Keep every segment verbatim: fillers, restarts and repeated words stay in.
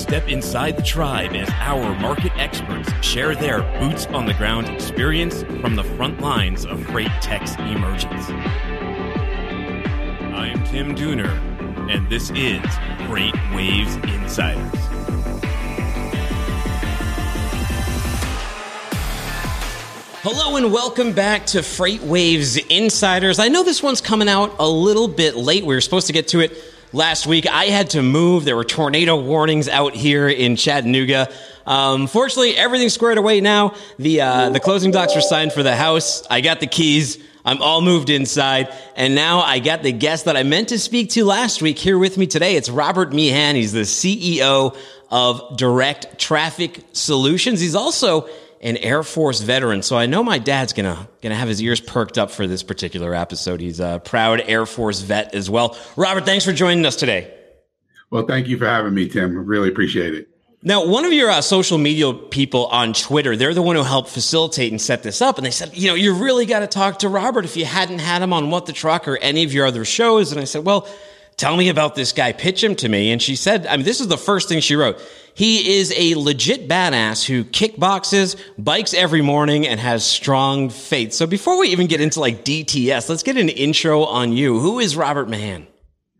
Step inside the tribe as our market experts share their boots-on-the-ground experience from the front lines of freight tech's emergence. I'm Tim Dooner, and this is Freight Waves Insiders. Hello and welcome back to Freight Waves Insiders. I know this one's coming out a little bit late. We were supposed to get to it last week. I had to move. There were tornado warnings out here in Chattanooga. Um, fortunately, everything's squared away now. The uh, the closing docs were signed for the house. I got the keys. I'm all moved inside. And now I got the guest that I meant to speak to last week here with me today. It's Robert Meehan. He's the C E O of Direct Traffic Solutions. He's also an Air Force veteran, so I know my dad's gonna gonna have his ears perked up for this particular episode. He's a proud Air Force vet as well. Robert, thanks for joining us today. Well, thank you for having me, Tim. I really appreciate it. Now, one of your uh, social media people on Twitter, they're the one who helped facilitate and set this up, and they said, you know, you really got to talk to Robert if you hadn't had him on What the Truck or any of your other shows. And I said, well, tell me about this guy. Pitch him to me. And she said, I mean, this is the first thing she wrote. He is a legit badass who kickboxes, bikes every morning, and has strong faith. So before we even get into like D T S, let's get an intro on you. Who is Robert Meehan?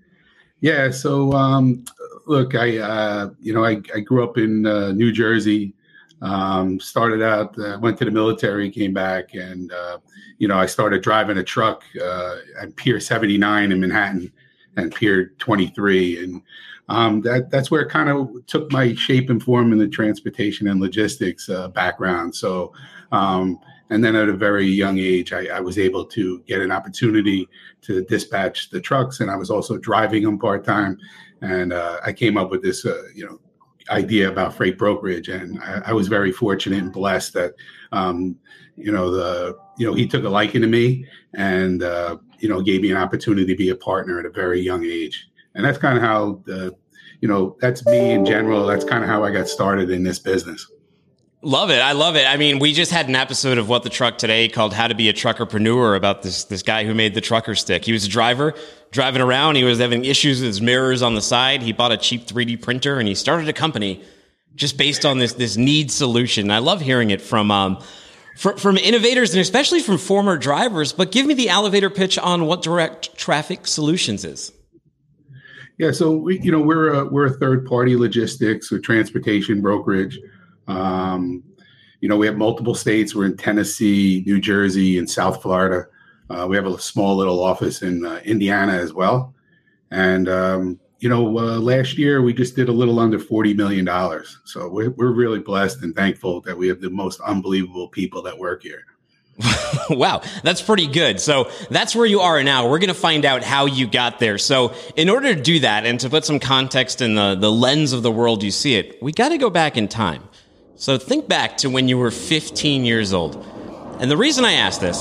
Yeah. So, um, look, I, uh, you know, I, I grew up in uh, New Jersey, um, started out, uh, went to the military, came back, and, uh, you know, I started driving a truck uh, at Pier seventy-nine in Manhattan and Pier twenty-three. And um, that that's where it kind of took my shape and form in the transportation and logistics uh, background. So, um, and then at a very young age, I, I was able to get an opportunity to dispatch the trucks, and I was also driving them part-time. And uh, I came up with this, uh, you know, idea about freight brokerage. And I, I was very fortunate and blessed that, um, you know, the, you know, he took a liking to me and, uh, you know, gave me an opportunity to be a partner at a very young age. And that's kind of how the, you know, that's me in general. That's kind of how I got started in this business. Love it. I love it. I mean, we just had an episode of What the Truck today called How to Be a Truckerpreneur about this, this guy who made the trucker stick. He was a driver driving around. He was having issues with his mirrors on the side. He bought a cheap three D printer and he started a company just based on this, this need solution. I love hearing it from, um, from, from innovators and especially from former drivers. But give me the elevator pitch on what Direct Traffic Solutions is. Yeah. So we, you know, we're a, we're a third party logistics or transportation brokerage. Um, you know, we have multiple states. We're in Tennessee, New Jersey, and South Florida. Uh, we have a small little office in uh, Indiana as well. And, um, you know, uh, last year we just did a little under forty million dollars. So we're, we're really blessed and thankful that we have the most unbelievable people that work here. Wow, that's pretty good. So that's where you are now. We're going to find out how you got there. So in order to do that and to put some context in the, the lens of the world you see it, we got to go back in time. So think back to when you were fifteen years old. And the reason I ask this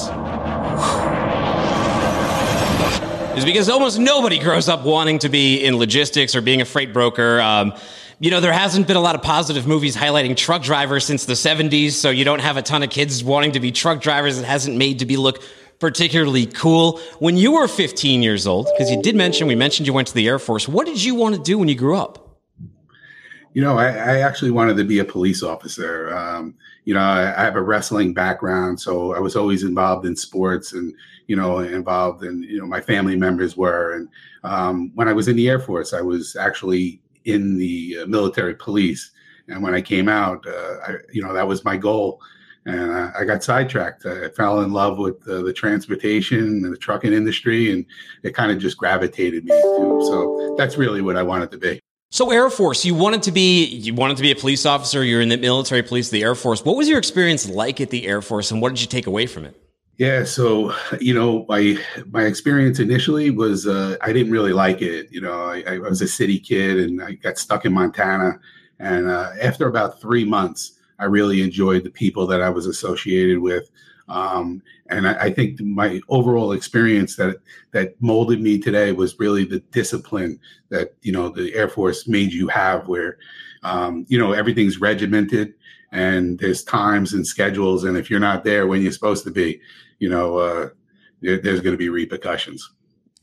is because almost nobody grows up wanting to be in logistics or being a freight broker. Um, you know, there hasn't been a lot of positive movies highlighting truck drivers since the seventies, so you don't have a ton of kids wanting to be truck drivers. It hasn't made to be look particularly cool. When you were fifteen years old, because you did mention, we mentioned you went to the Air Force, what did you want to do when you grew up? You know, I, I actually wanted to be a police officer. Um, you know, I, I have a wrestling background, so I was always involved in sports and, you know, involved in, you know, my family members were. And um, when I was in the Air Force, I was actually in the uh, military police. And when I came out, uh, I, you know, that was my goal. And I, I got sidetracked. I fell in love with uh, the transportation and the trucking industry, and it kind of just gravitated me to. So that's really what I wanted to be. So Air Force, you wanted to be, you wanted to be a police officer. You're in the military police, the Air Force. What was your experience like at the Air Force, and what did you take away from it? Yeah, so you know, my my experience initially was uh, I didn't really like it. You know, I, I was a city kid, and I got stuck in Montana. And uh, after about three months, I really enjoyed the people that I was associated with. Um, and I, I think my overall experience that that molded me today was really the discipline that, you know, the Air Force made you have, where, um, you know, everything's regimented and there's times and schedules. And if you're not there when you're supposed to be, you know, uh, there, there's going to be repercussions.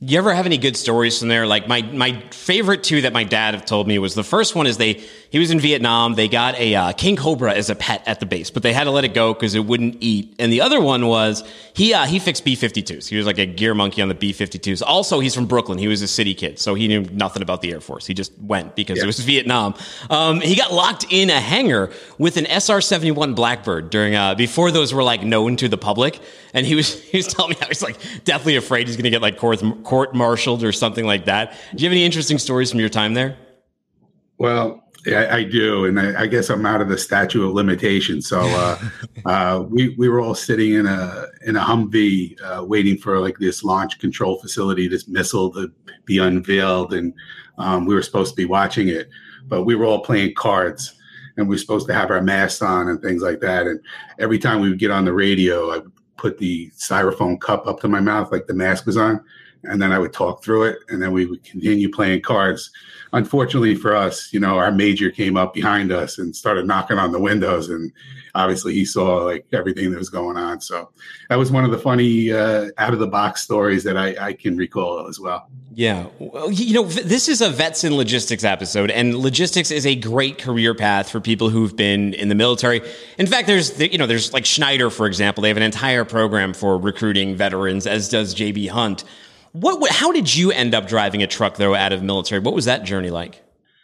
You ever have any good stories from there? Like my my favorite two that my dad have told me was the first one is they he was in Vietnam. They got a uh, king cobra as a pet at the base, but they had to let it go because it wouldn't eat. And the other one was he uh, he fixed B fifty-twos. He was like a gear monkey on the B fifty-twos. Also, he's from Brooklyn. He was a city kid, so he knew nothing about the Air Force. He just went because yeah. it was Vietnam. Um, he got locked in a hangar with an S R seventy-one Blackbird during uh, before those were like known to the public. And he was he was telling me how he's like deathly afraid he's going to get like court court-martialed or something like that. Do you have any interesting stories from your time there? Well, yeah, I do, and I, I guess I'm out of the statute of limitations. So uh, uh, we we were all sitting in a in a Humvee uh, waiting for like this launch control facility, this missile to be unveiled, and um, we were supposed to be watching it, but we were all playing cards, and we were supposed to have our masks on and things like that. And every time we would get on the radio, I would put the styrofoam cup up to my mouth like the mask was on, and then I would talk through it, and then we would continue playing cards. Unfortunately for us, you know, our major came up behind us and started knocking on the windows, and obviously he saw like everything that was going on. So that was one of the funny uh, out of the box stories that I, I can recall as well. Yeah. Well, you know, this is a Vets in Logistics episode, and logistics is a great career path for people who've been in the military. In fact, there's, you know, there's like Schneider, for example. They have an entire program for recruiting veterans, as does J B Hunt. What, how did you end up driving a truck, though, out of military? What was that journey like?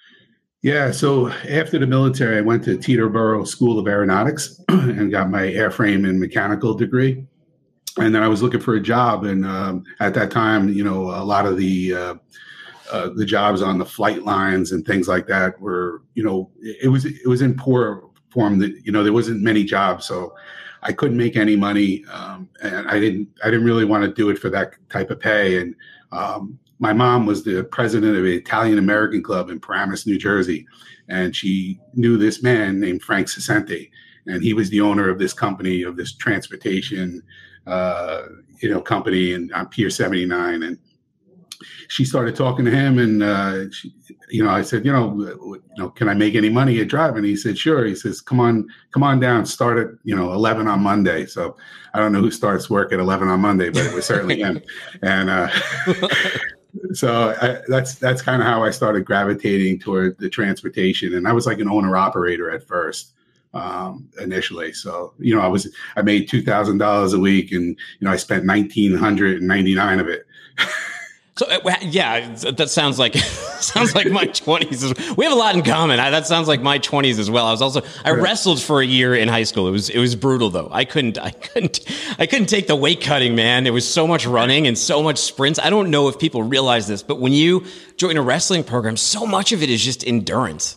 Yeah, so after the military, I went to Teterboro School of Aeronautics and got my airframe and mechanical degree. And then I was looking for a job. And um, at that time, you know, a lot of the uh, uh, the jobs on the flight lines and things like that were, you know, it was it was in poor form. That, you know, there wasn't many jobs. So I couldn't make any money, um, and I didn't. I didn't really want to do it for that type of pay. And um, my mom was the president of an Italian American club in Paramus, New Jersey, and she knew this man named Frank Cicente, and he was the owner of this company, of this transportation, uh, you know, company, and on Pier seventy-nine. And she started talking to him, and uh, she, you know, I said, you know, you know, can I make any money at driving? He said, sure. He says, come on, come on down. Start at, you know, eleven on Monday. So I don't know who starts work at eleven on Monday, but it was certainly him. And uh, so I, that's that's kind of how I started gravitating toward the transportation. And I was like an owner operator at first. Um, initially. So, you know, I was, I made two thousand dollars a week, and, you know, I spent one thousand nine hundred ninety-nine of it. So uh, yeah, that sounds like sounds like my twenties. We have a lot in common. I, that sounds like my twenties as well. I was also I wrestled for a year in high school. It was it was brutal though. I couldn't I couldn't I couldn't take the weight cutting, man. It was so much running and so much sprints. I don't know if people realize this, but when you join a wrestling program, so much of it is just endurance.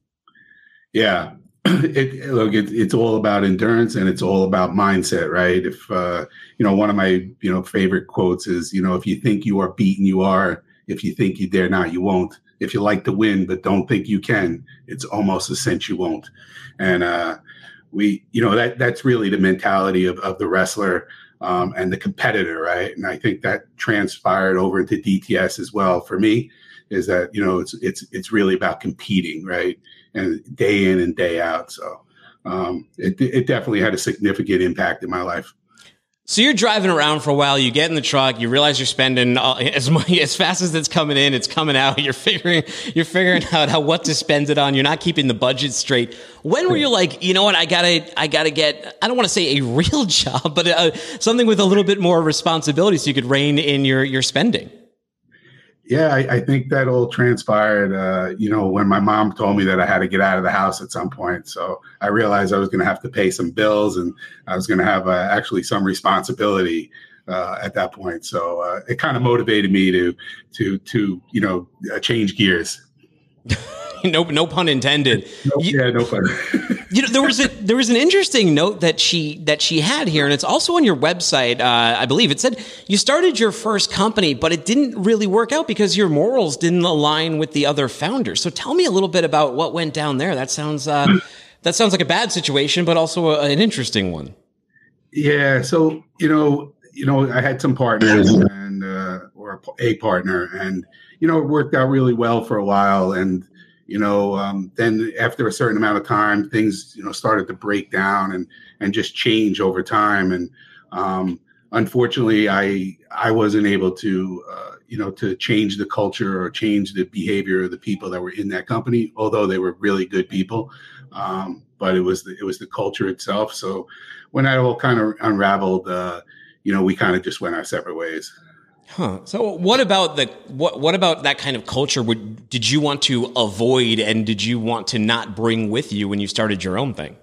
Yeah. It, look, it, it's all about endurance, and it's all about mindset, right? If, uh, you know, one of my, you know, favorite quotes is, you know, if you think you are beaten, you are. If you think you dare not, you won't. If you like to win, but don't think you can, it's almost a cinch you won't. And uh, we, you know, that that's really the mentality of, of the wrestler um, and the competitor, right? And I think that transpired over into D T S as well for me, is that, you know, it's it's it's really about competing, right? And day in and day out. So um, it, it definitely had a significant impact in my life. So you're driving around for a while, you get in the truck, you realize you're spending all, as money as fast as it's coming in, it's coming out. You're figuring, you're figuring out how, what to spend it on. You're not keeping the budget straight. When were you like, you know what, I gotta, I gotta get, I don't want to say a real job, but uh, something with a little bit more responsibility so you could rein in your, your spending? Yeah, I, I think that all transpired, uh, you know, when my mom told me that I had to get out of the house at some point. So I realized I was going to have to pay some bills, and I was going to have uh, actually some responsibility uh, at that point. So uh, it kind of motivated me to, to, to, you know, uh, change gears. no, no pun intended. No, you, yeah, no pun. You know, there was a there was an interesting note that she that she had here, and it's also on your website. Uh, I believe it said you started your first company, but it didn't really work out because your morals didn't align with the other founders. So tell me a little bit about what went down there. That sounds uh, that sounds like a bad situation, but also a, an interesting one. Yeah. So you know, you know, I had some partners and uh, or a partner, and you know, it worked out really well for a while, and. You know, um, then after a certain amount of time, things, you know, started to break down and, and just change over time. And um, unfortunately, I I wasn't able to, uh, you know, to change the culture or change the behavior of the people that were in that company, although they were really good people. Um, but it was the, it was the culture itself. So when that all kind of unraveled, uh, you know, we kind of just went our separate ways. Huh. So what about the what what about that kind of culture would did you want to avoid, and did you want to not bring with you when you started your own thing?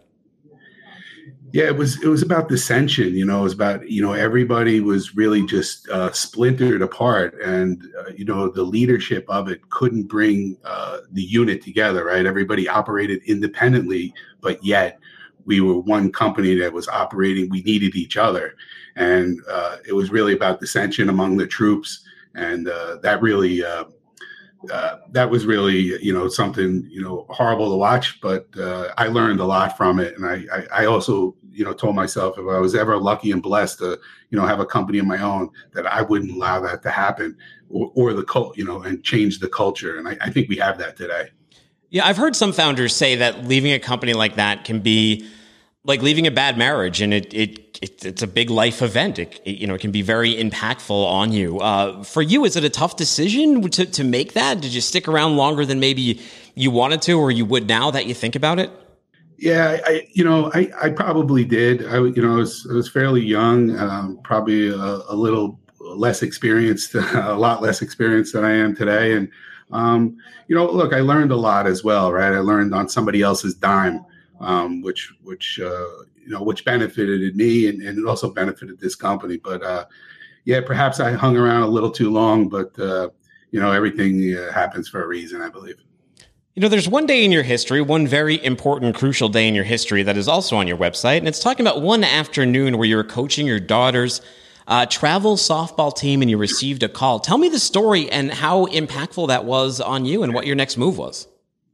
Yeah, it was it was about dissension. You know, it was about, you know, everybody was really just uh, splintered apart, and uh, you know, the leadership of it couldn't bring uh, the unit together. Right, everybody operated independently, but yet we were one company that was operating. We needed each other, and uh, it was really about dissension among the troops, and uh, that really. Uh, Uh, that was really, you know, something, you know, horrible to watch, but uh, I learned a lot from it. And I, I, I also, you know, told myself if I was ever lucky and blessed to, you know, have a company of my own, that I wouldn't allow that to happen, or, or the cult, you know, and change the culture. And I, I think we have that today. Yeah, I've heard some founders say that leaving a company like that can be like leaving a bad marriage, and it it, it it's a big life event. It, it you know it can be very impactful on you. Uh, for you, is it a tough decision to to make that? Did you stick around longer than maybe you wanted to, or you would now that you think about it? Yeah, I you know I, I probably did. I you know I was I was fairly young, um, probably a, a little less experienced, a lot less experienced than I am today, and um, you know, look, I learned a lot as well, right? I learned on somebody else's dime. Um, which which uh, you know which benefited me, and, and it also benefited this company. But uh, yeah, perhaps I hung around a little too long. But uh, you know, everything uh, happens for a reason, I believe. You know, there's one day in your history, one very important, crucial day in your history that is also on your website, and it's talking about one afternoon where you were coaching your daughter's uh, travel softball team, and you received a call. Tell me the story and how impactful that was on you, and what your next move was.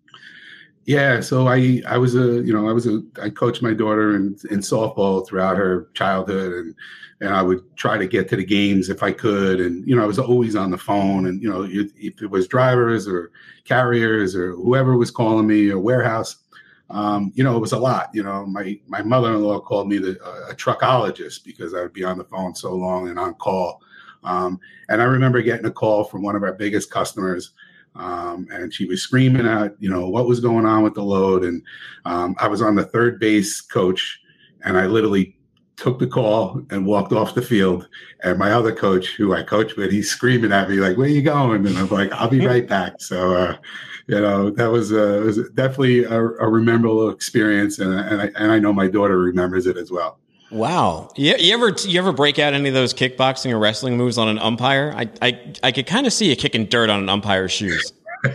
Yeah, so I I was a you know I was a I coached my daughter in, in softball throughout her childhood, and and I would try to get to the games if I could, and you know I was always on the phone, and you know if, if it was drivers or carriers or whoever was calling me, or warehouse, um, you know it was a lot. You know my my mother-in-law called me the uh, a truckologist because I would be on the phone so long and on call, um, and I remember getting a call from one of our biggest customers. Um, and she was screaming out, you know, what was going on with the load. And um, I was on the third base coach, and I literally took the call and walked off the field. And my other coach, who I coach with, he's screaming at me like, where are you going? And I'm like, I'll be right back. So, uh, you know, that was, uh, was definitely a, a memorable experience. And, and, I, and I know my daughter remembers it as well. Wow. You, you ever you ever break out any of those kickboxing or wrestling moves on an umpire? I I, I could kind of see you kicking dirt on an umpire's shoes.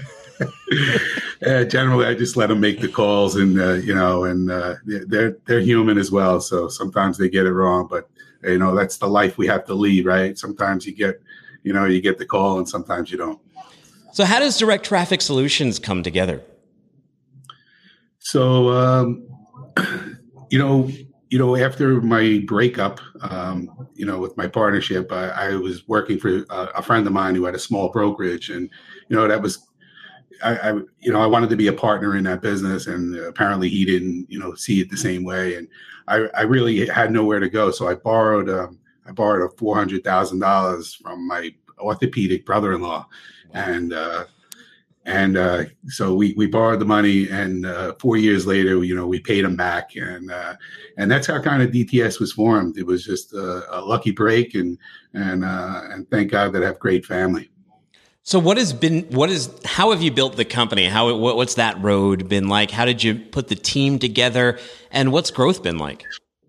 uh, generally, I just let them make the calls, and uh, you know, and uh, they're they're human as well. So sometimes they get it wrong, but you know, that's the life we have to lead, right? Sometimes you get, you know, you get the call, and sometimes you don't. So how does Direct Traffic Solutions come together? So um, you know. You know, after my breakup, um, you know, with my partnership, I, I was working for a, a friend of mine who had a small brokerage, and you know, that was, I, I, you know, I wanted to be a partner in that business, and apparently he didn't, you know, see it the same way, and I, I really had nowhere to go, so I borrowed, um, I borrowed a four hundred thousand dollars from my orthopedic brother-in-law, and. Uh, And uh, so we we borrowed the money, and uh, four years later, you know, we paid him back, and uh, and that's how kind of D T S was formed. It was just a, a lucky break, and and uh, and thank God that I have great family. So what has been what is how have you built the company? How what, what's that road been like? How did you put the team together, and what's growth been like?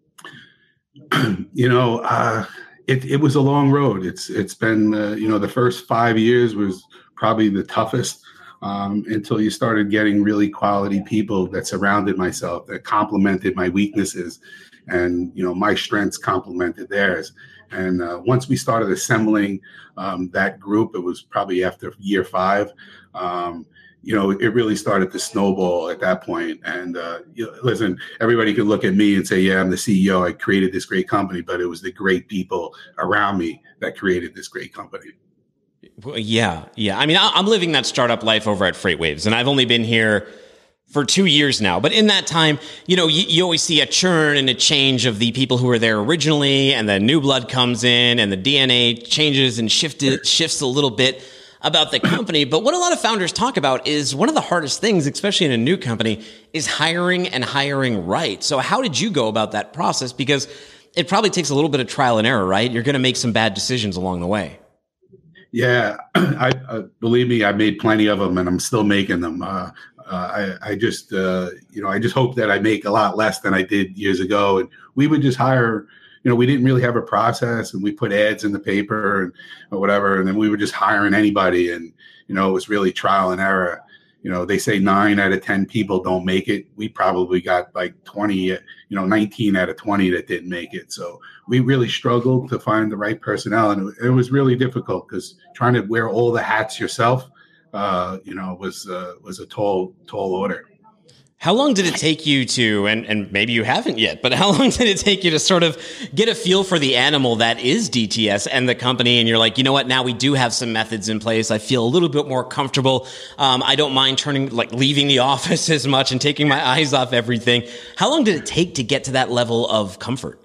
You know, uh, it it was a long road. It's it's been uh, you know the first five years was probably the toughest. Um, until you started getting really quality people that surrounded myself, that complemented my weaknesses, and you know my strengths complemented theirs. And uh, once we started assembling um, that group, it was probably after year five. Um, you know, it really started to snowball at that point. And uh, you know, listen, everybody could look at me and say, "Yeah, I'm the C E O. I created this great company," but it was the great people around me that created this great company. Yeah, yeah. I mean, I'm living that startup life over at FreightWaves, and I've only been here for two years now. But in that time, you know, you, you always see a churn and a change of the people who were there originally, and the new blood comes in, and the D N A changes and shifted, shifts a little bit about the company. But what a lot of founders talk about is one of the hardest things, especially in a new company, is hiring and hiring right. So how did you go about that process? Because it probably takes a little bit of trial and error, right? You're going to make some bad decisions along the way. Yeah, I, I believe me, I made plenty of them, and I'm still making them. Uh, uh, I, I just, uh, you know, I just hope that I make a lot less than I did years ago. And we would just hire. You know, we didn't really have a process, and we put ads in the paper and or whatever, and then we were just hiring anybody. And you know, it was really trial and error. You know, they say nine out of ten people don't make it. We probably got like twenty, you know, nineteen out of twenty that didn't make it. So we really struggled to find the right personnel, and it, it was really difficult because trying to wear all the hats yourself, uh, you know, was uh, was a tall, tall order. How long did it take you to, and, and maybe you haven't yet, but how long did it take you to sort of get a feel for the animal that is D T S and the company? And you're like, you know what, now we do have some methods in place. I feel a little bit more comfortable. Um, I don't mind turning, like leaving the office as much and taking my eyes off everything. How long did it take to get to that level of comfort?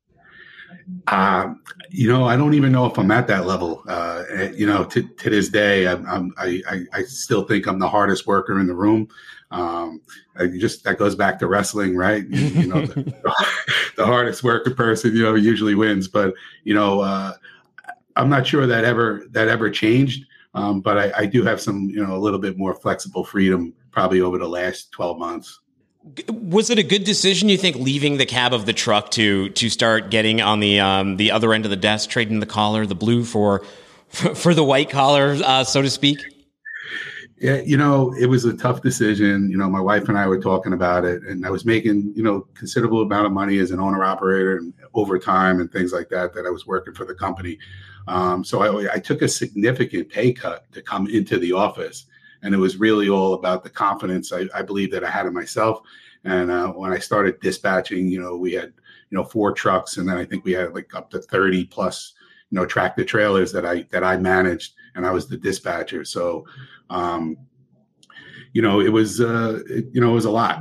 Uh, you know, I don't even know if I'm at that level. Uh, you know, to, to this day, I'm, I'm, I, I, I still think I'm the hardest worker in the room. Um, I just, that goes back to wrestling, right? You, you know, the, the hardest worker person, you know, usually wins, but you know, uh, I'm not sure that ever, that ever changed. Um, but I, I do have some, you know, a little bit more flexible freedom probably over the last twelve months. Was it a good decision, you think, leaving the cab of the truck to, to start getting on the, um, the other end of the desk, trading the collar, the blue for, for, for the white collar, uh, so to speak? Yeah, you know, it was a tough decision. You know, my wife and I were talking about it, and I was making, you know, considerable amount of money as an owner operator and overtime and things like that, that I was working for the company. Um, so I, I took a significant pay cut to come into the office. And it was really all about the confidence I, I believe that I had in myself. And uh, when I started dispatching, you know, we had, you know, four trucks, and then I think we had like up to thirty plus, you know, tractor trailers that I, that I managed, and I was the dispatcher. So, um, you know, it was, uh, it, you know, it was a lot.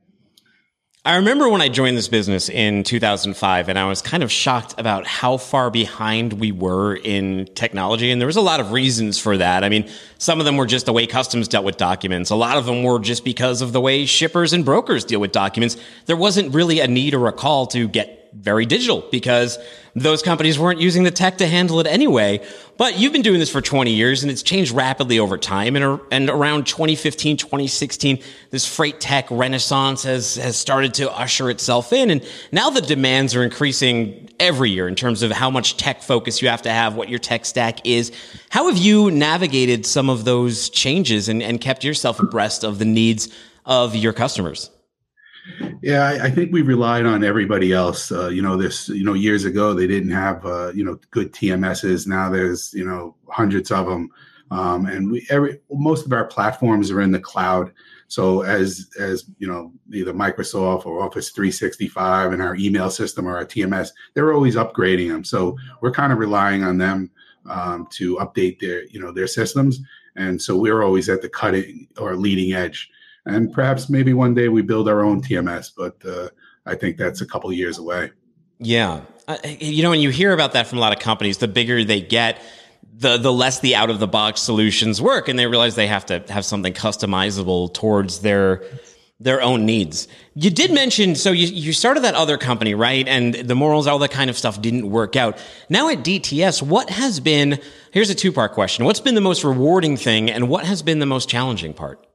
I remember when I joined this business in two thousand five, and I was kind of shocked about how far behind we were in technology. And there was a lot of reasons for that. I mean, some of them were just the way customs dealt with documents. A lot of them were just because of the way shippers and brokers deal with documents. There wasn't really a need or a call to get very digital because those companies weren't using the tech to handle it anyway. But you've been doing this for twenty years, and it's changed rapidly over time. And, and around twenty fifteen, twenty sixteen, this freight tech renaissance has, has started to usher itself in. And now the demands are increasing every year in terms of how much tech focus you have to have, what your tech stack is. How have you navigated some of those changes and, and kept yourself abreast of the needs of your customers? Yeah, I, I think we relied on everybody else. Uh, you know, this, you know, years ago, they didn't have, uh, you know, good T M Ss. Now there's, you know, hundreds of them. Um, and we, every, most of our platforms are in the cloud. So as, as, you know, either Microsoft or Office three sixty-five and our email system or our T M S, they're always upgrading them. So we're kind of relying on them um, to update their, you know, their systems. And so we're always at the cutting or leading edge. And perhaps maybe one day we build our own T M S, but uh, I think that's a couple of years away. Yeah. Uh, you know, when you hear about that from a lot of companies, the bigger they get, the the less the out-of-the-box solutions work, and they realize they have to have something customizable towards their their own needs. You did mention, so you, you started that other company, right? And the morals, all that kind of stuff didn't work out. Now at D T S, what has been, here's a two-part question. What's been the most rewarding thing, and what has been the most challenging part?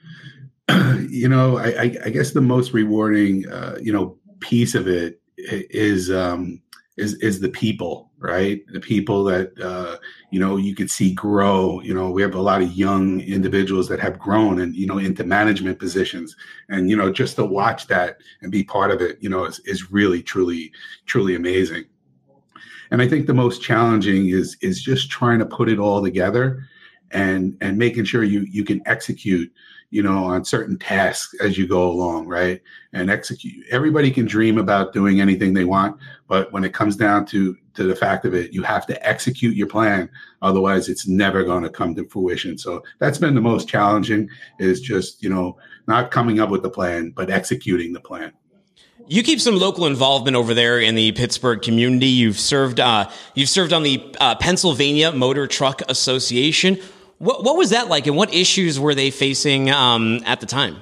You know, I, I, I guess the most rewarding, uh, you know, piece of it is, um, is, is the people, right? The people that, uh, you know, you could see grow. You know, we have a lot of young individuals that have grown and, you know, into management positions. And, you know, just to watch that and be part of it, you know, is, is really, truly, truly amazing. And I think the most challenging is, is just trying to put it all together and and making sure you you can execute, you know, on certain tasks as you go along, right? And execute. Everybody can dream about doing anything they want, but when it comes down to to the fact of it, you have to execute your plan. Otherwise, it's never going to come to fruition. So that's been the most challenging, is just, you know, not coming up with the plan, but executing the plan. You keep some local involvement over there in the Pittsburgh community. You've served, uh, you've served on the uh, Pennsylvania Motor Truck Association. What, what was that like, and what issues were they facing um, at the time?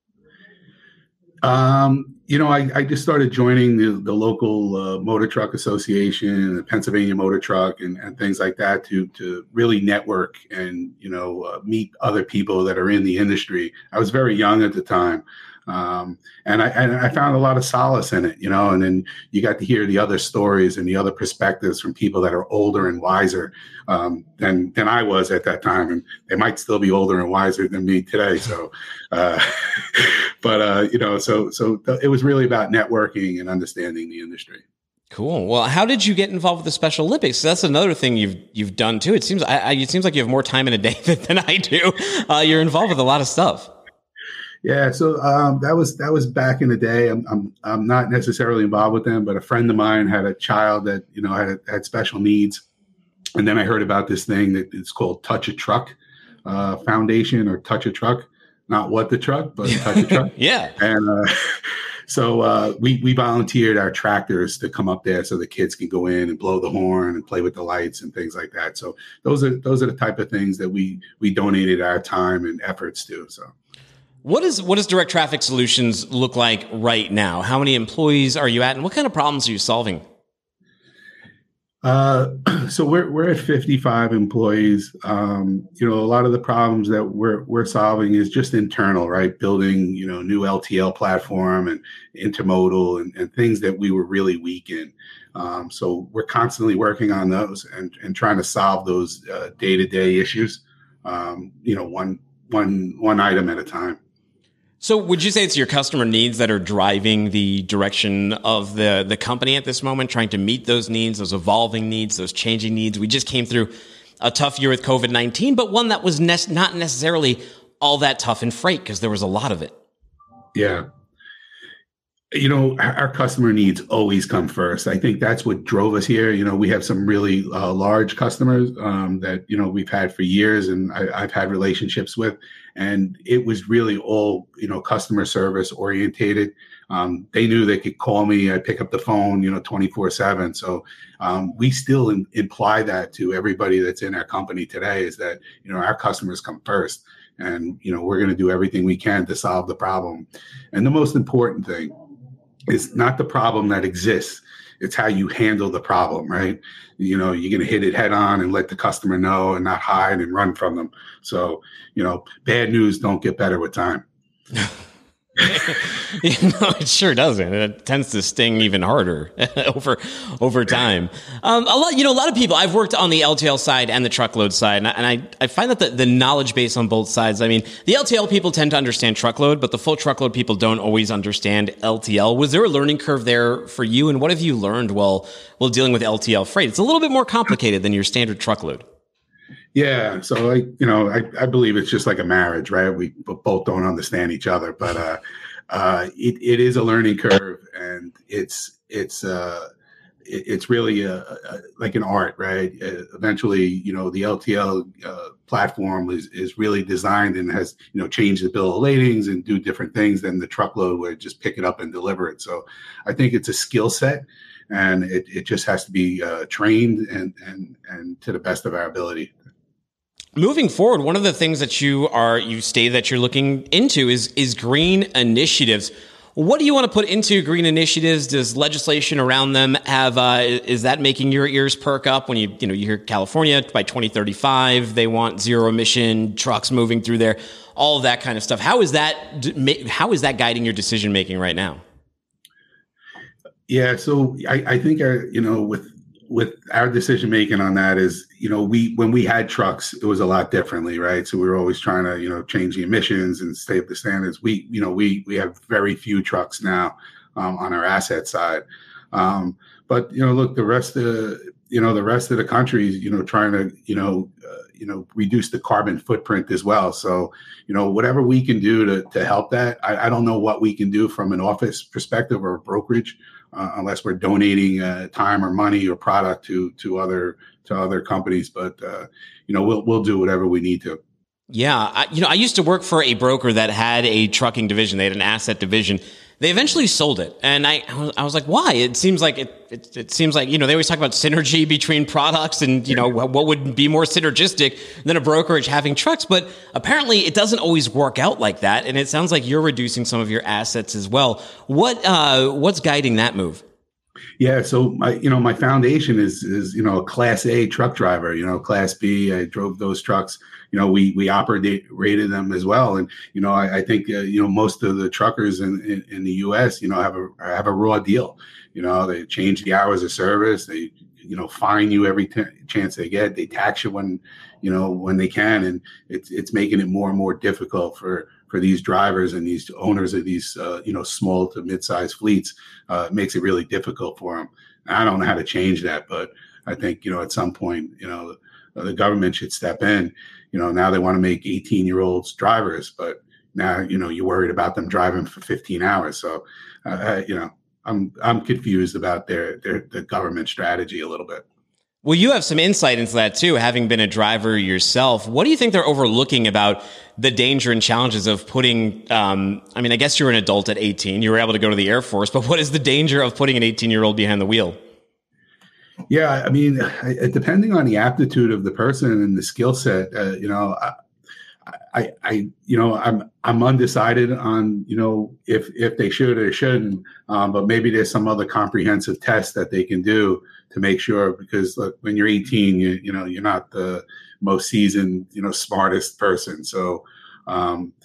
Um, you know, I, I just started joining the, the local uh, Motor Truck Association, the Pennsylvania Motor Truck, and, and things like that to to really network and, you know, uh, meet other people that are in the industry. I was very young at the time. Um, and I, and I found a lot of solace in it, you know, and then you got to hear the other stories and the other perspectives from people that are older and wiser, um, than, than I was at that time. And they might still be older and wiser than me today. So, uh, but, uh, you know, so, so th- it was really about networking and understanding the industry. Cool. Well, how did you get involved with the Special Olympics? That's another thing you've, you've done too. It seems, I, I, it seems like you have more time in a day than, than I do. Uh, you're involved with a lot of stuff. Yeah, so um, that was that was back in the day. I'm I'm I'm not necessarily involved with them, but a friend of mine had a child that, you know, had had special needs, and then I heard about this thing that it's called Touch a Truck uh, Foundation, or Touch a Truck, not what the truck, but Touch a Truck. Yeah, and uh, so uh, we we volunteered our tractors to come up there so the kids can go in and blow the horn and play with the lights and things like that. So those are those are the type of things that we we donated our time and efforts to. So. What is what does Direct Traffic Solutions look like right now? How many employees are you at, and what kind of problems are you solving? Uh, so we're we're at fifty-five employees. Um, you know, a lot of the problems that we're we're solving is just internal, right? Building, you know, new L T L platform and intermodal and, and things that we were really weak in. Um, so we're constantly working on those and, and trying to solve those uh, day-to-day issues. Um, you know, one one one item at a time. So would you say it's your customer needs that are driving the direction of the, the company at this moment, trying to meet those needs, those evolving needs, those changing needs? We just came through a tough year with COVID nineteen, but one that was ne- not necessarily all that tough in freight because there was a lot of it. Yeah. You know, our customer needs always come first. I think that's what drove us here. You know, we have some really uh, large customers um, that, you know, we've had for years and I, I've had relationships with. And it was really all, you know, customer service orientated. Um, they knew they could call me. I pick up the phone, you know, twenty-four seven. So um, we still in, imply that to everybody that's in our company today, is that, you know, our customers come first. And, you know, we're going to do everything we can to solve the problem. And the most important thing is not the problem that exists. It's how you handle the problem, right? You know, you're going to hit it head on and let the customer know and not hide and run from them. So, you know, bad news don't get better with time. You know, it sure doesn't. It tends to sting even harder over over time. Um, a lot, you know, a lot of people. I've worked on the L T L side and the truckload side, and I, and I, I find that the, the knowledge base on both sides. I mean, the L T L people tend to understand truckload, but the full truckload people don't always understand L T L. Was there a learning curve there for you, and what have you learned while while dealing with L T L freight? It's a little bit more complicated than your standard truckload. Yeah. So I, you know, I, I believe it's just like a marriage, right? We both don't understand each other, but, uh, uh, it, it is a learning curve, and it's, it's, uh, it, it's really a, a, like an art, right? Uh, eventually, you know, the L T L, uh, platform is, is really designed and has, you know, changed the bill of ladings and do different things than the truckload where just pick it up and deliver it. So I think it's a skill set, and it, it just has to be, uh, trained and, and, and to the best of our ability. Moving forward, one of the things that you are you stated that you're looking into is is green initiatives. What do you want to put into green initiatives? Does legislation around them have uh, is that making your ears perk up when you you know you hear California by twenty thirty-five they want zero emission trucks moving through there, all of that kind of stuff? How is that how is that guiding your decision making right now? Yeah, so I, I think uh, you know with. with our decision making on that is, you know, we, when we had trucks, it was a lot differently, right? So we were always trying to, you know, change the emissions and stay up the standards. We, you know, we, we have very few trucks now um, on our asset side. Um, but, you know, look, the rest of, you know, the rest of the country is, you know, trying to, you know, uh, you know, reduce the carbon footprint as well. So, you know, whatever we can do to, to help that, I, I don't know what we can do from an office perspective or a brokerage, uh, unless we're donating uh, time or money or product to to other to other companies. But, uh, you know, we'll we'll do whatever we need to. Yeah. I, you know, I used to work for a broker that had a trucking division. They had an asset division. They eventually sold it. And I, I was like, why? It seems like it, it, it seems like, you know, they always talk about synergy between products and, you know, what would be more synergistic than a brokerage having trucks. But apparently it doesn't always work out like that. And it sounds like you're reducing some of your assets as well. What, uh, what's guiding that move? Yeah, so my, you know, my foundation is is you know a Class A truck driver. You know, Class B, I drove those trucks. You know, we we operated them as well, and you know, I, I think uh, you know most of the truckers in, in in the U S you know have a have a raw deal. You know, they change the hours of service. They you know fine you every t- chance they get. They tax you when you know when they can, and it's it's making it more and more difficult for. for these drivers and these owners of these, uh, you know, small to mid-sized fleets. Uh, it makes it really difficult for them. I don't know how to change that, but I think, you know, at some point, you know, the government should step in. You know, now they want to make eighteen-year-olds drivers, but now, you know, you're worried about them driving for fifteen hours. So, uh, you know, I'm I'm confused about their their the government strategy a little bit. Well, you have some insight into that too, having been a driver yourself. What do you think they're overlooking about the danger and challenges of putting, um, I mean, I guess you were an adult at eighteen, you were able to go to the Air Force, but what is the danger of putting an eighteen-year-old behind the wheel? Yeah, I mean, depending on the aptitude of the person and the skill set, uh, you know, I, I, I, you know, I'm, I'm undecided on, you know, if, if they should or shouldn't, um, but maybe there's some other comprehensive test that they can do to make sure, because look, when you're eighteen, you, you know, you're not the most seasoned, you know, smartest person. So, um,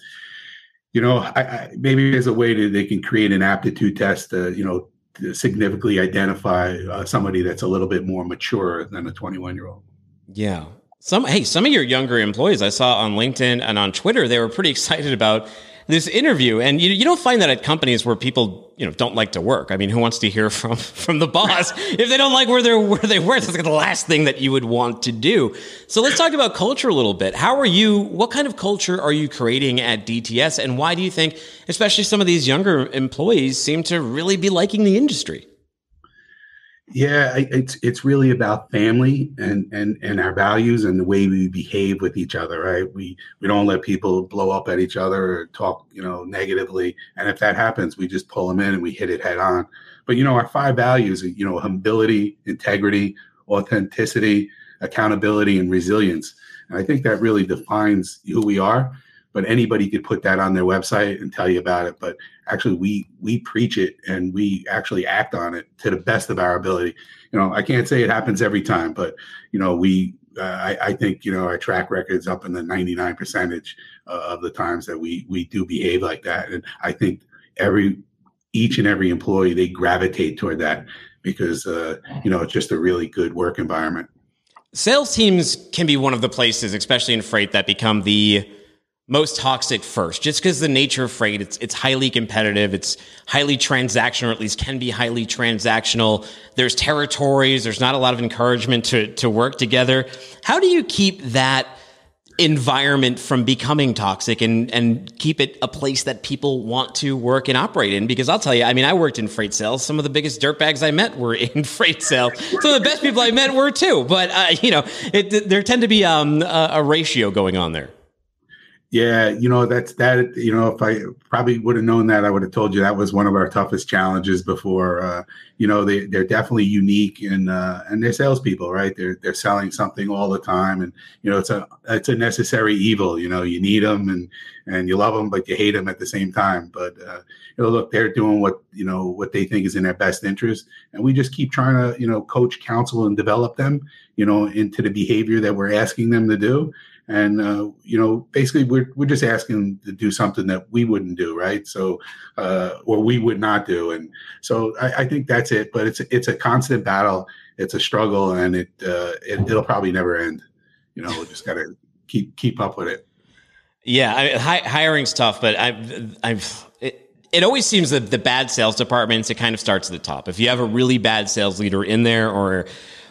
you know, I, I, maybe there's a way that they can create an aptitude test to, you know, to significantly identify uh, somebody that's a little bit more mature than a twenty-one year old. Yeah. Some, hey, some of your younger employees I saw on LinkedIn and on Twitter, they were pretty excited about this interview. And you, you don't find that at companies where people, you know, don't like to work. I mean, who wants to hear from, from the boss if they don't like where they're, where they work? That's like the last thing that you would want to do. So let's talk about culture a little bit. How are you, what kind of culture are you creating at D T S? And why do you think, especially some of these younger employees, seem to really be liking the industry? Yeah, it's it's really about family and, and, and our values and the way we behave with each other, right? We we don't let people blow up at each other or talk, you know, negatively. And if that happens, we just pull them in and we hit it head on. But, you know, our five values, you know, humility, integrity, authenticity, accountability, and resilience. And I think that really defines who we are. But anybody could put that on their website and tell you about it. But actually, we we preach it and we actually act on it to the best of our ability. You know, I can't say it happens every time, but, you know, we uh, I, I think, you know, our track record's up in the ninety-nine percentage uh, of the times that we we do behave like that. And I think every each and every employee, they gravitate toward that because, uh, you know, it's just a really good work environment. Sales teams can be one of the places, especially in freight, that become the most toxic first, just because the nature of freight, it's it's highly competitive, it's highly transactional, or at least can be highly transactional. There's territories, there's not a lot of encouragement to to work together. How do you keep that environment from becoming toxic and and keep it a place that people want to work and operate in? Because I'll tell you, I mean, I worked in freight sales. Some of the biggest dirtbags I met were in freight sales. Some of the best people I met were too. But uh, you know, it, there tend to be um, a, a ratio going on there. Yeah, you know, that's that, you know, if I probably would have known that, I would have told you that was one of our toughest challenges before. Uh, you know, they, they're definitely unique and uh, and they're salespeople, right? They're they're selling something all the time. And, you know, it's a it's a necessary evil. You know, you need them and and you love them, but you hate them at the same time. But, uh, you know, look, they're doing what, you know, what they think is in their best interest. And we just keep trying to, you know, coach, counsel and develop them, you know, into the behavior that we're asking them to do. And, uh, you know, basically we're, we're just asking them to do something that we wouldn't do. Right. So, uh, or we would not do. And so I, I think that's it, but it's, it's a constant battle. It's a struggle and it, uh, it it'll probably never end. You know, we'll just got to keep, keep up with it. Yeah. I mean, hi- hiring's tough, but I've, I've, it, it always seems that the bad sales departments, it kind of starts at the top. If you have a really bad sales leader in there or,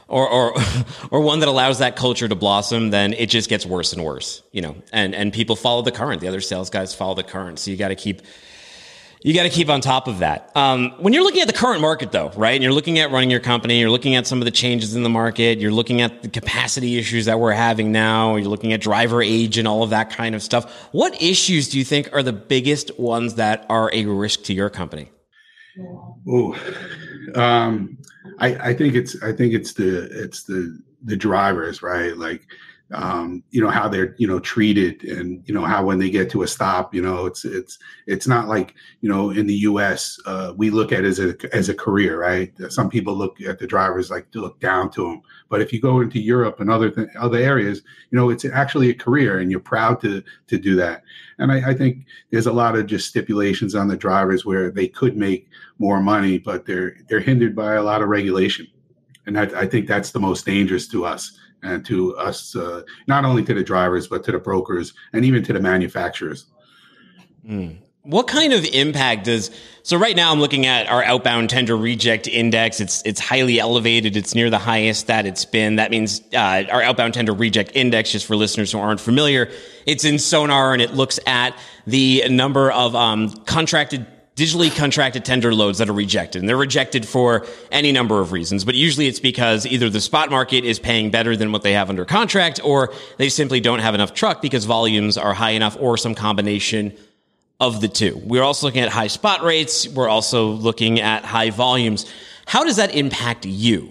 or, or, or one that allows that culture to blossom, then it just gets worse and worse, you know, and, and people follow the current. The other sales guys follow the current. So you got to keep, you got to keep on top of that. Um, when you're looking at the current market though, right? And you're looking at running your company, you're looking at some of the changes in the market, you're looking at the capacity issues that we're having now, you're looking at driver age and all of that kind of stuff. What issues do you think are the biggest ones that are a risk to your company? Oh, um, I, I think it's, I think it's the, it's the, the drivers, right? Like, um, you know, how they're, you know, treated and, you know, how when they get to a stop, you know, it's, it's, it's not like, you know, in the U S, uh, we look at it as a, as a career, right? Some people look at the drivers like to look down to them. But if you go into Europe and other, th- other areas, you know, it's actually a career and you're proud to, to do that. And I, I think there's a lot of just stipulations on the drivers where they could make more money, but they're, they're hindered by a lot of regulation. And I, I think that's the most dangerous to us. And to us, uh, not only to the drivers, but to the brokers and even to the manufacturers. Mm. What kind of impact does, so right now I'm looking at our outbound tender reject index. It's, it's highly elevated. It's near the highest that it's been. That means, uh, our outbound tender reject index, just for listeners who aren't familiar, it's in Sonar and it looks at the number of, um, contracted digitally contracted tender loads that are rejected. And they're rejected for any number of reasons, but usually it's because either the spot market is paying better than what they have under contract, or they simply don't have enough truck because volumes are high enough, or some combination of the two. We're also looking at high spot rates. We're also looking at high volumes. How does that impact you?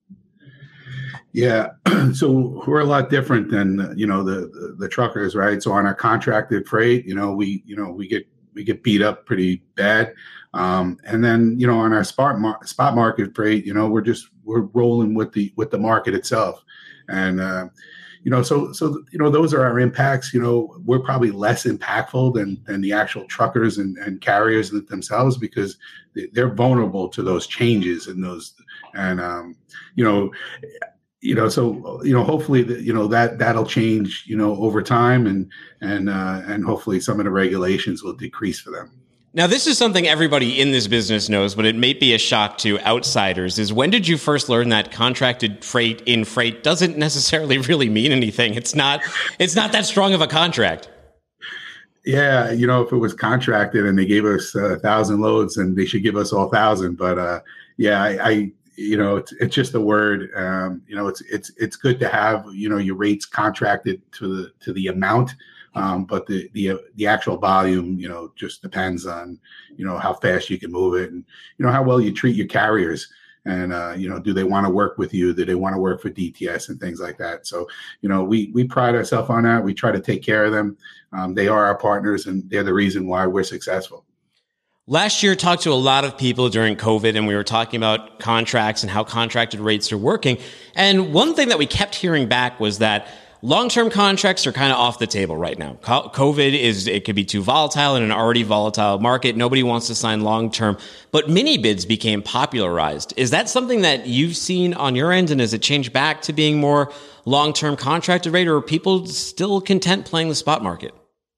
Yeah. So we're a lot different than, you know, the, the, the truckers, right? So on our contracted freight, you know, we, you know, we get, we get beat up pretty bad. Um, and then, you know, on our spot mar- spot market freight, you know, we're just, we're rolling with the, with the market itself. And, uh, you know, so, so, you know, those are our impacts. You know, we're probably less impactful than, than the actual truckers and, and carriers themselves, because they're vulnerable to those changes and those, and, um, you know, you know, so, you know, hopefully, the, you know, that, that'll change, you know, over time, and, and, uh, and hopefully some of the regulations will decrease for them. Now, this is something everybody in this business knows, but it may be a shock to outsiders, is when did you first learn that contracted freight in freight doesn't necessarily really mean anything? It's not, it's not that strong of a contract. Yeah. You know, if it was contracted and they gave us a thousand loads, and they should give us all thousand, but, uh, yeah, I, I you know, it's, it's just a word. Um, you know, it's, it's, it's good to have, you know, your rates contracted to the, to the amount. Um, but the, the, the actual volume, you know, just depends on, you know, how fast you can move it, and, you know, how well you treat your carriers, and, uh, you know, do they want to work with you? Do they want to work for D T S and things like that? So, you know, we, we pride ourselves on that. We try to take care of them. Um, they are our partners, and they're the reason why we're successful. Last year, talked to a lot of people during COVID, and we were talking about contracts and how contracted rates are working. And one thing that we kept hearing back was that long-term contracts are kind of off the table right now. COVID is, it could be too volatile in an already volatile market. Nobody wants to sign long-term, but mini bids became popularized. Is that something that you've seen on your end? And has it changed back to being more long-term contracted rate, or are people still content playing the spot market?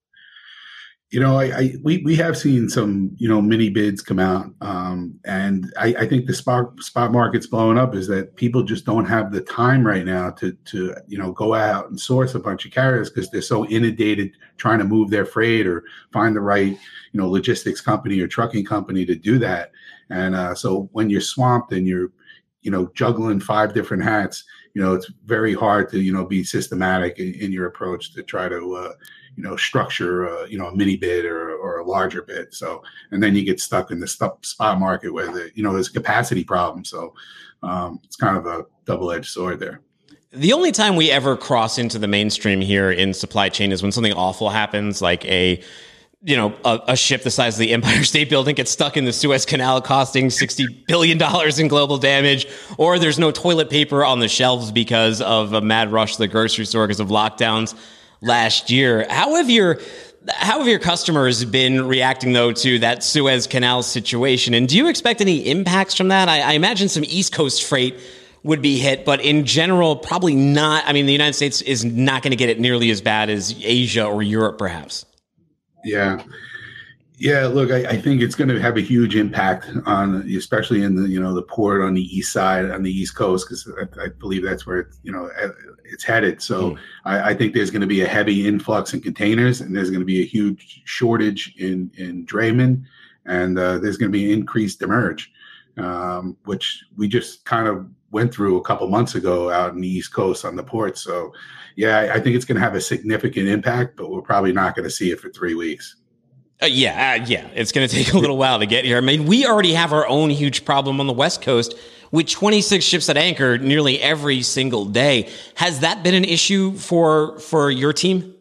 You know, I, I we we have seen some, you know, mini bids come out, um, and I, I think the spot spot market's blowing up is that people just don't have the time right now to to you know go out and source a bunch of carriers, because they're so inundated trying to move their freight or find the right, you know, logistics company or trucking company to do that. And uh, so when you're swamped and you're, you know, juggling five different hats, you know, it's very hard to, you know, be systematic in, in your approach to try to, uh, you know, structure, uh, you know, a mini bid or, or a larger bid. So, and then you get stuck in the st- spot market where the, you know, there's a capacity problem. So um, it's kind of a double-edged sword there. The only time we ever cross into the mainstream here in supply chain is when something awful happens, like a, you know, a, a ship the size of the Empire State Building gets stuck in the Suez Canal costing sixty billion dollars in global damage, or there's no toilet paper on the shelves because of a mad rush to the grocery store because of lockdowns last year. How have your how have your customers been reacting, though, to that Suez Canal situation? And do you expect any impacts from that? I, I imagine some East Coast freight would be hit, but in general, probably not. I mean, the United States is not going to get it nearly as bad as Asia or Europe, perhaps. Yeah. Yeah, look, I, I think it's going to have a huge impact on, especially in the, you know, the port on the east side, on the East Coast, because I, I believe that's where, you know, it's headed. So mm. I, I think there's going to be a heavy influx in containers, and there's going to be a huge shortage in, in draymen, and uh, there's going to be increased demurrage, um, which we just kind of went through a couple months ago out in the East Coast on the port. So, yeah, I, I think it's going to have a significant impact, but we're probably not going to see it for three weeks. Uh, yeah, uh, yeah, it's going to take a little while to get here. I mean, we already have our own huge problem on the West Coast with twenty-six ships at anchor nearly every single day. Has that been an issue for for your team?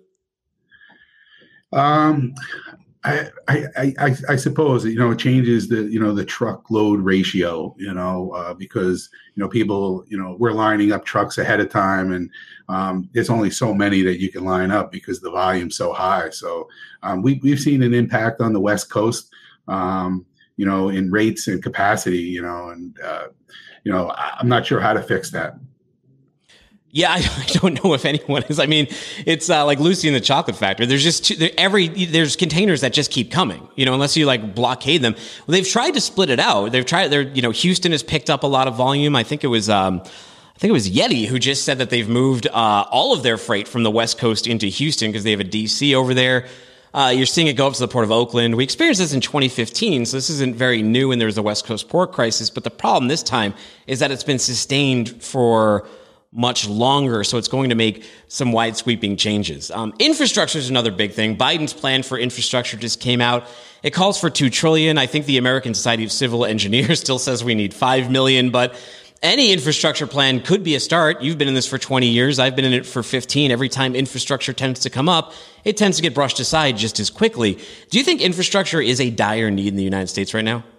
Um, I, I, I, I suppose, you know, it changes the, you know, the truckload ratio, you know, uh, because, you know, people, you know, we're lining up trucks ahead of time, and um, there's only so many that you can line up because the volume's so high. So um, we, we've seen an impact on the West Coast, um, you know, in rates and capacity, you know, and, uh, you know, I'm not sure how to fix that. Yeah, I, I don't know if anyone is. I mean, it's uh, like Lucy in the Chocolate Factory. There's just two, there, every there's containers that just keep coming. You know, unless you like blockade them. Well, they've tried to split it out. They've tried. They're you know, Houston has picked up a lot of volume. I think it was um, I think it was Yeti who just said that they've moved uh, all of their freight from the West Coast into Houston because they have a D C over there. Uh, you're seeing it go up to the port of Oakland. We experienced this in twenty fifteen, so this isn't very new. And there was a West Coast port crisis, but the problem this time is that it's been sustained for much longer, so it's going to make some wide sweeping changes. Um, infrastructure is another big thing. Biden's plan for infrastructure just came out. It calls for two trillion dollars. I think the American Society of Civil Engineers still says we need five million dollars, but any infrastructure plan could be a start. You've been in this for twenty years. I've been in it for fifteen. Every time infrastructure tends to come up, it tends to get brushed aside just as quickly. Do you think infrastructure is a dire need in the United States right now?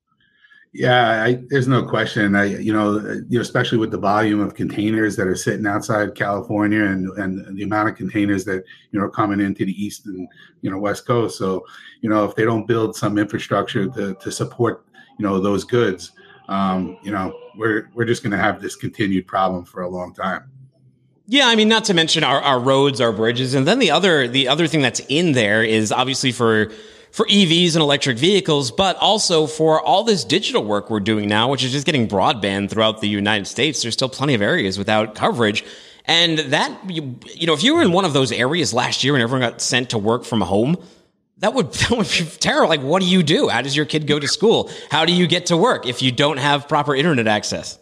Yeah, I, there's no question. I, you know, you know, especially with the volume of containers that are sitting outside California, and and the amount of containers that you know are coming into the east and you know West Coast. So, you know, if they don't build some infrastructure to to support you know those goods, um, you know, we're we're just going to have this continued problem for a long time. Yeah, I mean, not to mention our, our roads, our bridges, and then the other the other thing that's in there is obviously for. for E Vs and electric vehicles, but also for all this digital work we're doing now, which is just getting broadband throughout the United States. There's still plenty of areas without coverage. And that, you, you know, if you were in one of those areas last year and everyone got sent to work from home, that would, that would be terrible. Like, what do you do? How does your kid go to school? How do you get to work if you don't have proper internet access?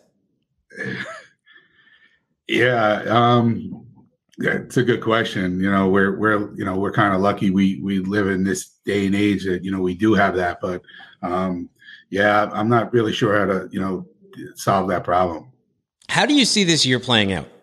Yeah, um, yeah, it's a good question. You know, we're we're you know we're kind of lucky we we live in this day and age that you know we do have that. But um, yeah, I'm not really sure how to you know solve that problem. How do you see this year playing out?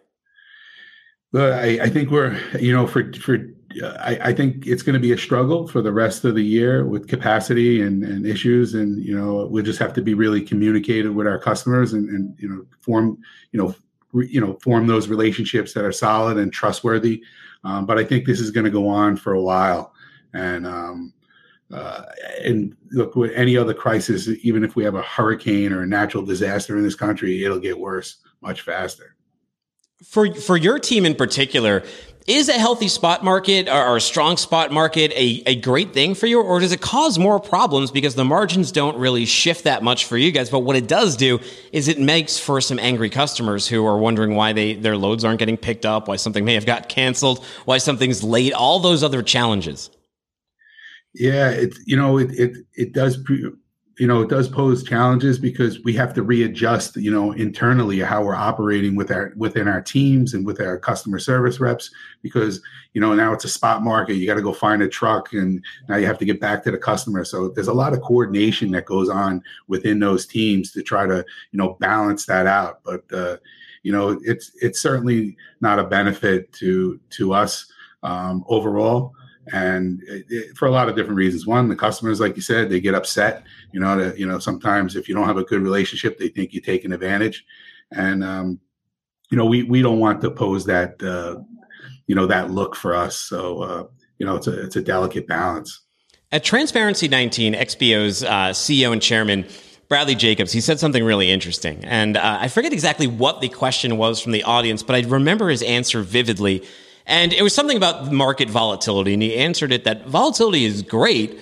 But I, I think we're you know for for uh, I, I think it's going to be a struggle for the rest of the year with capacity and, and issues, and you know we'll just have to be really communicative with our customers and, and you know form you know. you know, form those relationships that are solid and trustworthy. Um, but I think this is going to go on for a while. And, um, uh, and look, with any other crisis, even if we have a hurricane or a natural disaster in this country, it'll get worse much faster. For, for your team in particular, is a healthy spot market or a strong spot market a, a great thing for you, or does it cause more problems because the margins don't really shift that much for you guys? But what it does do is it makes for some angry customers who are wondering why they their loads aren't getting picked up, why something may have got canceled, why something's late, all those other challenges. Yeah, it you know it it it does. Pre- You know, it does pose challenges because we have to readjust, you know, internally how we're operating with our within our teams and with our customer service reps, because, you know, now it's a spot market. You got to go find a truck and now you have to get back to the customer. So there's a lot of coordination that goes on within those teams to try to, you know, balance that out. But, uh, you know, it's it's certainly not a benefit to to us um, overall. And it, it, for a lot of different reasons. One, the customers, like you said, they get upset. You know, to, you know, sometimes if you don't have a good relationship, they think you're taking advantage. And, um, you know, we, we don't want to pose that, uh, you know, that look for us. So, uh, you know, it's a, it's a delicate balance. At Transparency nineteen, X B O's uh, C E O and chairman, Bradley Jacobs, he said something really interesting. And uh, I forget exactly what the question was from the audience, but I remember his answer vividly. And it was something about market volatility. And he answered it that volatility is great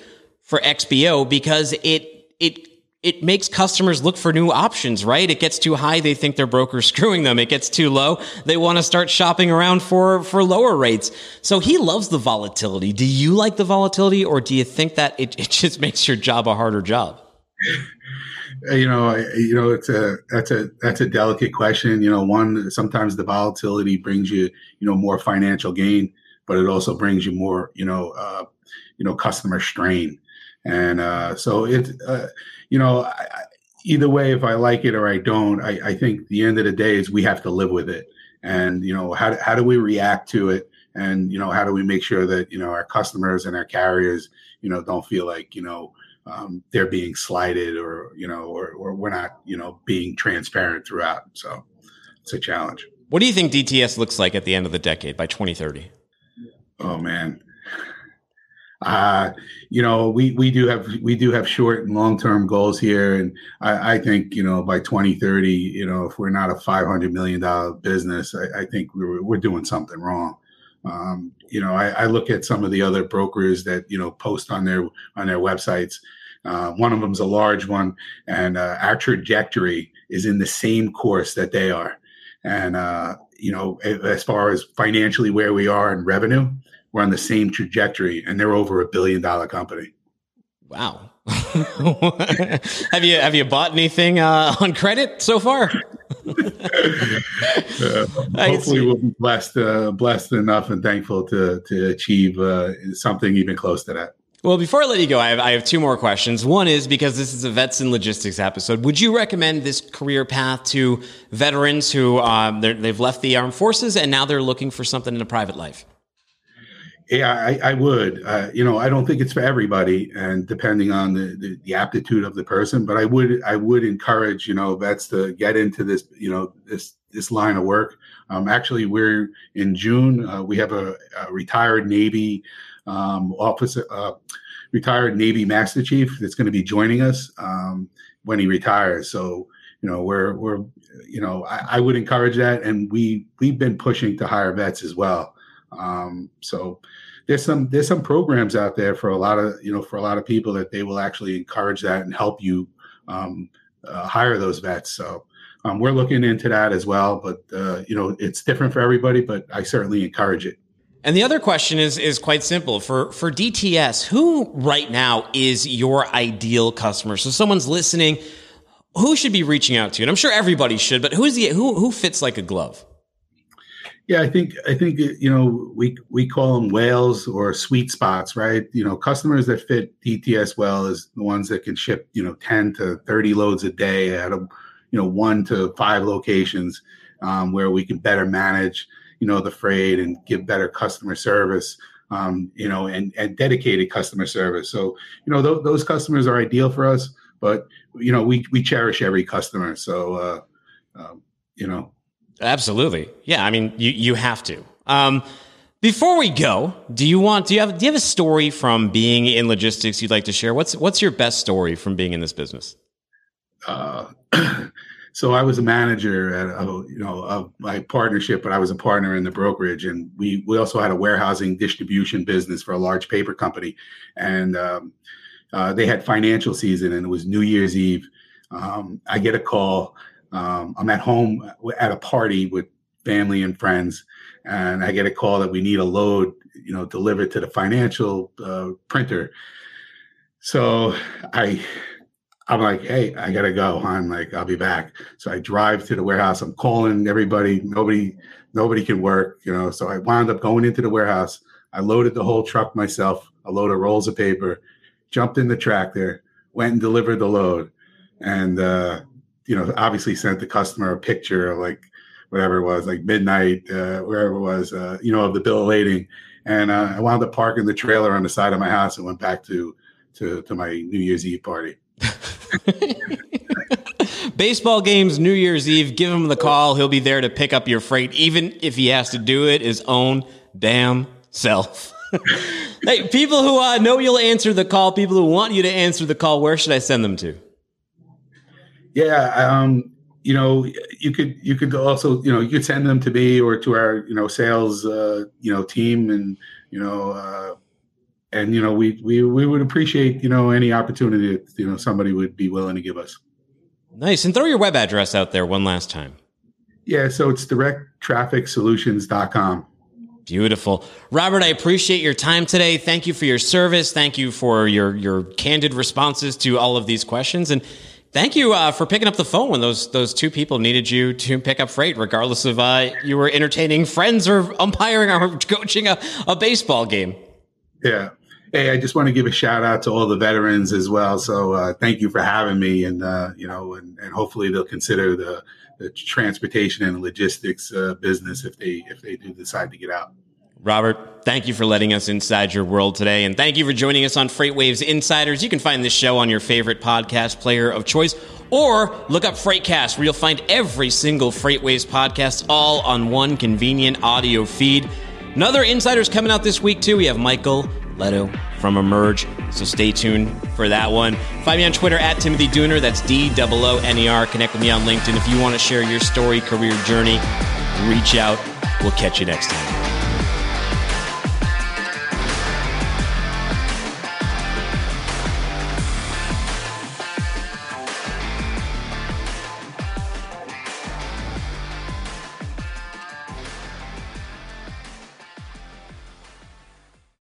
for X B O because it it it makes customers look for new options, right? It gets too high, they think their broker's screwing them. It gets too low, they want to start shopping around for, for lower rates. So he loves the volatility. Do you like the volatility, or do you think that it, it just makes your job a harder job? You know, you know, it's a that's a that's a delicate question. You know, one, sometimes the volatility brings you, you know, more financial gain, but it also brings you more, you know, uh, you know, customer strain. And uh, so it, uh, you know, I, either way, if I like it or I don't, I, I think the end of the day is we have to live with it. And, you know, how, how do we react to it? And, you know, how do we make sure that, you know, our customers and our carriers, you know, don't feel like, you know, um, they're being slighted or, you know, or, or we're not, you know, being transparent throughout. So it's a challenge. What do you think D T S looks like at the end of the decade by twenty thirty? Oh, man. Uh, you know, we, we do have, we do have short and long-term goals here. And I, I think, you know, by twenty thirty, you know, if we're not a five hundred million dollars business, I, I think we're, we're doing something wrong. Um, you know, I, I look at some of the other brokers that, you know, post on their, on their websites. Uh, one of them's a large one, and uh, our trajectory is in the same course that they are. And, uh, you know, as far as financially where we are in revenue, we're on the same trajectory, and they're over a billion dollar company. Wow. have you have you bought anything uh, on credit so far? uh, hopefully, we'll be blessed uh, blessed enough and thankful to to achieve uh, something even close to that. Well, before I let you go, I have, I have two more questions. One is, because this is a Vets and Logistics episode, would you recommend this career path to veterans who um, they've left the armed forces and now they're looking for something in a private life? Yeah, I, I would. Uh, you know, I don't think it's for everybody, and depending on the, the, the aptitude of the person. But I would, I would encourage, you know, vets to get into this, you know, this this line of work. Um, actually, we're in June. Uh, we have a, a retired Navy um, officer, uh, retired Navy Master Chief that's going to be joining us um, when he retires. So, you know, we're we're, you know, I, I would encourage that, and we we've been pushing to hire vets as well. Um, so there's some, there's some programs out there for a lot of, you know, for a lot of people that they will actually encourage that and help you, um, uh, hire those vets. So, um, we're looking into that as well, but, uh, you know, it's different for everybody, but I certainly encourage it. And the other question is, is quite simple for, for D T S, who right now is your ideal customer? So someone's listening, who should be reaching out to you? And I'm sure everybody should, but who's the, who, who fits like a glove? Yeah, I think I think you know we we call them whales or sweet spots, right? You know, customers that fit D T S well is the ones that can ship, you know, ten to thirty loads a day out of, you know, one to five locations, um, where we can better manage, you know, the freight and give better customer service, um, you know, and and dedicated customer service. So, you know, th- those customers are ideal for us, but you know, we we cherish every customer. So, uh, um, you know. Absolutely. Yeah. I mean, you, you have to. Um, before we go, do you want, do you have, do you have a story from being in logistics you'd like to share? What's, what's your best story from being in this business? Uh, so I was a manager at, a, you know, of my partnership, but I was a partner in the brokerage, and we, we also had a warehousing distribution business for a large paper company. And, um, uh, they had financial season, and it was New Year's Eve. Um, I get a call. Um, I'm at home at a party with family and friends, and I get a call that we need a load, you know, delivered to the financial uh, printer. So I, I'm like, hey, I gotta go. I'm like, I'll be back. So I drive to the warehouse. I'm calling everybody. Nobody, nobody can work, you know. So I wound up going into the warehouse. I loaded the whole truck myself, a load of rolls of paper, jumped in the tractor, went and delivered the load, and. uh you know, obviously sent the customer a picture of like whatever it was, like midnight, uh, wherever it was, uh, you know, of the bill of lading. And uh, I wound up parking the trailer on the side of my house and went back to to, to my New Year's Eve party. Baseball games, New Year's Eve, give him the call. He'll be there to pick up your freight, even if he has to do it his own damn self. Hey, people who uh, know you'll answer the call, people who want you to answer the call, where should I send them to? Yeah, um, you know, you could you could also, you know, you could send them to me or to our, you know, sales, uh, you know, team, and you know, uh, and you know, we we we would appreciate, you know, any opportunity that, you know, somebody would be willing to give us. Nice. And throw your web address out there one last time. Yeah, so it's direct traffic solutions dot com. Beautiful. Robert, I appreciate your time today. Thank you for your service. Thank you for your, your candid responses to all of these questions. And thank you uh, for picking up the phone when those those two people needed you to pick up freight, regardless of uh, you were entertaining friends or umpiring or coaching a, a baseball game. Yeah. Hey, I just want to give a shout out to all the veterans as well. So uh, thank you for having me. And, uh, you know, and, and hopefully they'll consider the the transportation and logistics uh, business if they if they do decide to get out. Robert, thank you for letting us inside your world today. And thank you for joining us on FreightWaves Insiders. You can find this show on your favorite podcast player of choice, or look up Freightcast, where you'll find every single FreightWaves podcast all on one convenient audio feed. Another Insiders coming out this week, too. We have Michael Leto from Emerge, so stay tuned for that one. Find me on Twitter at Timothy Dooner. That's D O O N E R. Connect with me on LinkedIn. If you want to share your story, career journey, reach out. We'll catch you next time.